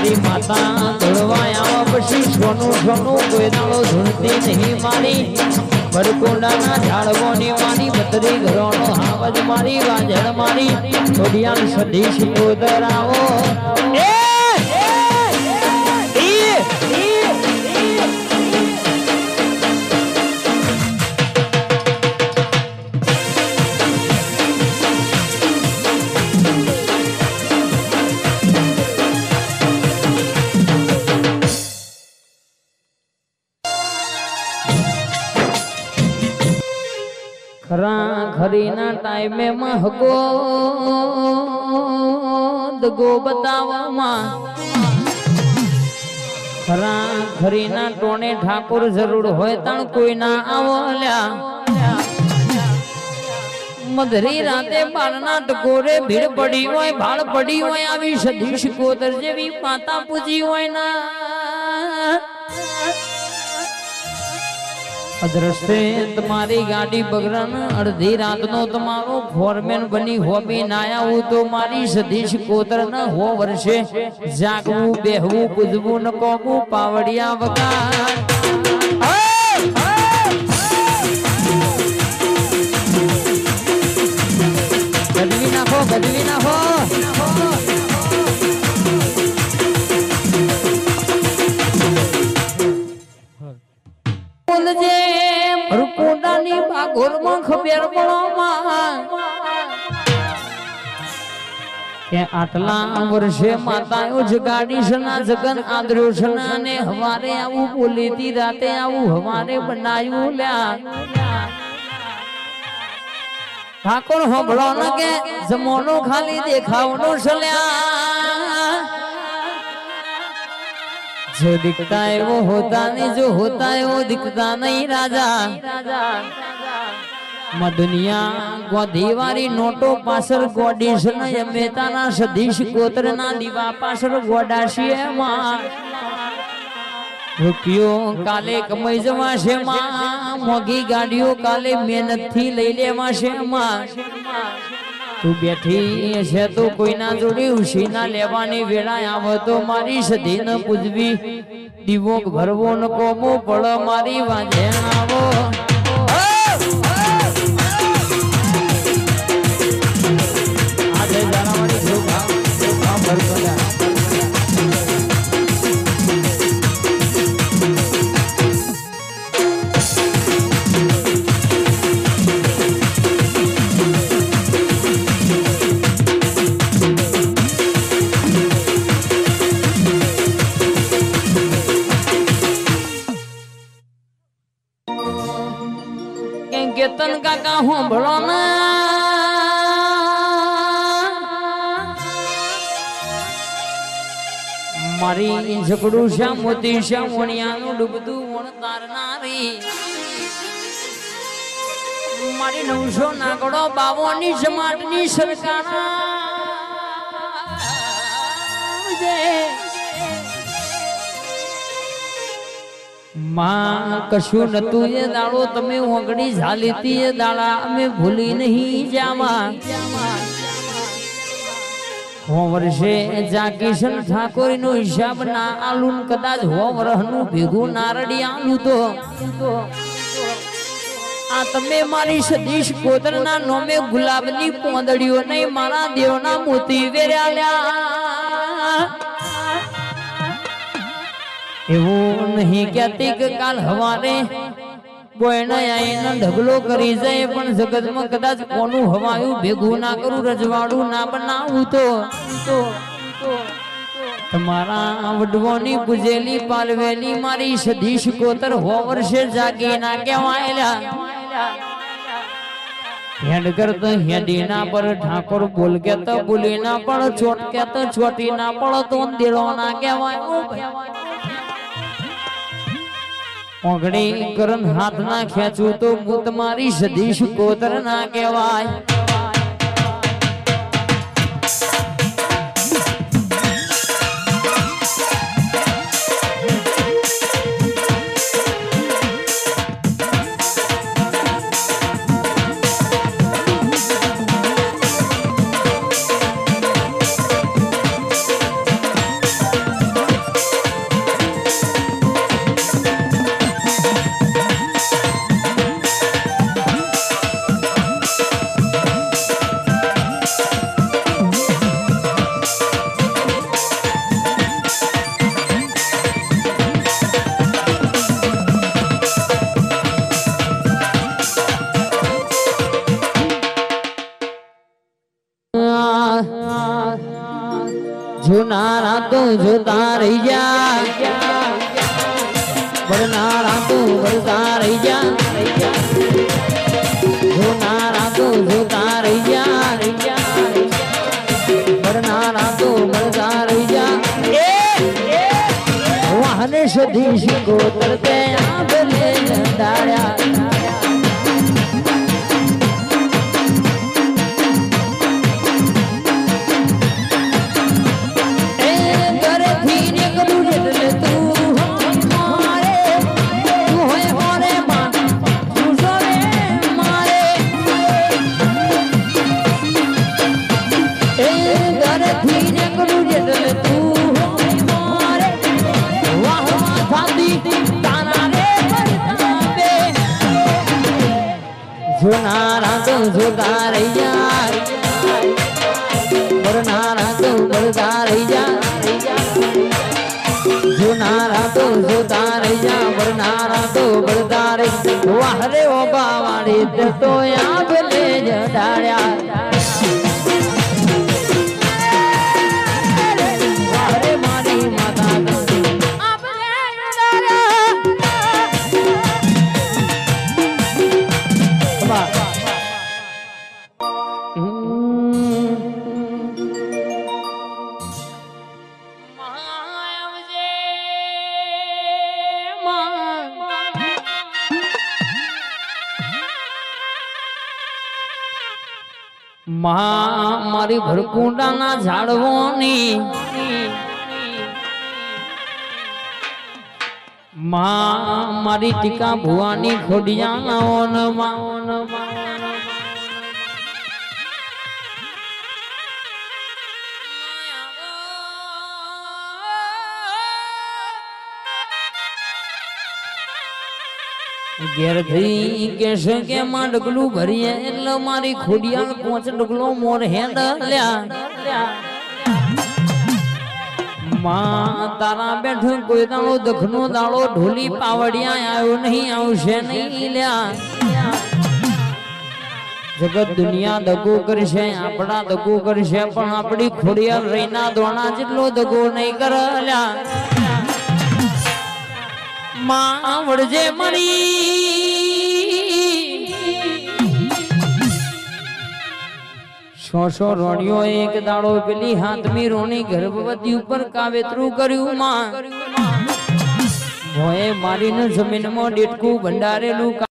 મારી માતા ધોળવાય આવા પછી સોનું સોનું કોઈ દાડો ધૂળતી નહીં મારી બરકોડાના ઝાડવોની મારી બતરી ઘરોનો હાવજ મારી વાજળ મારી થોડિયાલ સધી શિકોદર આવો ખરા ખરીના ટાઈમે મહકો દગો બતાવવામાં ખરા ખરીના ટોણે ઠાકોર જરૂર હોય તણ કોઈ ના આવલ્યા મધરી રાતે બારના ટકોરે ભીડ પડી હોય ભાળ પડી હોય આવી સધી શિકોતર જેવી માતા પૂજી હોય ના અદ્રશ્ય તમારી ગાડી બગરન અડધી રાતનો તમારો ફોરમેન બની હોબી નાયા હું તો મારી સધી શિકોતર ન હો વર્ષે જાગવું બેહવું કૂદવું ન કોમું પાવડિયા વગર ગદવી નાખો ગદવી નાખો ભરકોડાની બાગોરમાં ખબર પડવામાં કે આટલા વર્ષે માતાઓ જગાડી સના જગન આદર્યો સના ને હવારે આવું બોલીતી રાતે આવું હવારે બનાવ્યું લ્યા ઠાકોર હોબળો ન કે જમોનો ખાલી દેખાવનો સલ્યા जो दिखता है वो होता नहीं जो होता है वो दिखता नहीं राजा दुनिया गोदीवारी नोटो पासर गोडीश मेहता सधीश गोत्र ना दीवा पासर गोडाशी रुपयो काले कमाई जमा से मां मोगी गाड़ियों काले मेहनत थी लई लेवा से मां तू बैठी है तो कोई ना जोड़ी उसी ना लेवानी वेड़ा आव तो मारी सधी न पूजवी दीवो भरवो न कोमो पड़ मारी वाजे आवो आजे जानावाड़ी भर भर केतन काका हूँ भलो ना मारी झगड़ू श्याम मोती श्याम वणियानु डूबदू वण तारनारी मारी 900 नागड़ो बावोनी समाटनी सरकारा मां कशु नतु ये दाड़ो तमे ओगड़ी झालीती ये दाड़ा में भूली नहीं जामा हो वर्षे जाकीशन ठाकोर नो हिसाब ना आलू कदाच हो वरहनु भीगू नारडी आलू तो आ तमे मारी सदीश कोतर ना नोमे गुलाबनी पोंदड़ियो नहीं मारा देवना मोती वेराल्या એવું નહીં કહેતી કે કાલ હવારે કોઈને આઈને ઢગલો કરી જાય પણ જગતમાં કદાચ કોનું હવાયું ભેગું ના કરું રજવાડું ના બનાવું તો તમારા વડવોની પૂજેલી પાલવેલી મારી સધીશ કોતર હો વર્ષે જાગી ના કહેવાયેલા हेड करत हेडी ना पर ठाकुर बोल के तो बोली ना पड़ चोट के तो छोटी ना पड़ तो दिलो ना कहेवाय ओगड़ी करन हाथ ना खेचू तो मुत मारी सधीश कोतर ना कहेवाय જોનારા તો જોતા રહી જા વરનારા તો વરતા રહી જા જોનારા તો જોતા રહી જા વરનારા તો વરતા રહી જા વાહને સધી શીખો તરતે આંબલે ડાળ્યા જોનારા તો જોતા રહી જા વરનારા તો વરતા રહી જા જોનારા તો જોતા રહી જા વરનારા તો વરતા રહી વાહરે ઓબા વાળી તો આંબલે ડાળ્યા વાહરે મારી માતા મારી ભરકુંડાના ઝાડવોની મારી ટીકા ભુવાની ખોડિયા ઘેર થઈ કેશે કે માં ડગલું ભરીએ એટલે મારી ખોડિયાલ 5 ડગલો મોર હેડલ્યા માં તારા બેઠ કોઈ દાડો દખનો દાડો ઢોલી પાવડિયા આવ્યો નહીં આવશે નહીં લ્યા જગત દુનિયા દગો કરશે આપણા દગો કરશે પણ આપણી ખોડિયાલ રહીના દોણા જેટલો દગો નહીં કરલ્યા માં વળજે મળી સો રોણીઓ એક દાડો પેલી હાથમી રોણી ગર્ભવતી ઉપર કાવેતરું કર્યું માં ભોએ મારીને જમીનમાં ડેટકું ભંડારેલું